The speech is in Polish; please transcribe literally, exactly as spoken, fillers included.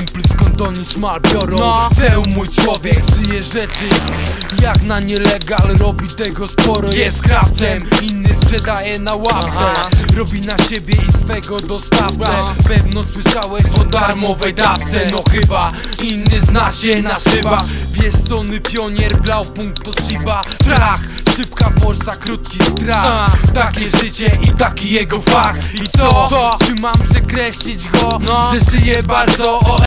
Simple skąd oni szmal biorą. no. Cel mój człowiek żyje rzeczy jak na nielegal, robi tego sporo. Jest krawcem, inny sprzedaje na ławce. Aha. Robi na siebie i swego dostawcę. Pewno słyszałeś o darmowej dawce. No chyba inny zna się na szybach. Wiesz, Sony pionier, Blaupunkt to Shiba. Trach, szybka forsa, krótki strach. Takie życie i taki jego fakt. I co? Czy mam przekreślić go? No. Że żyje bardzo o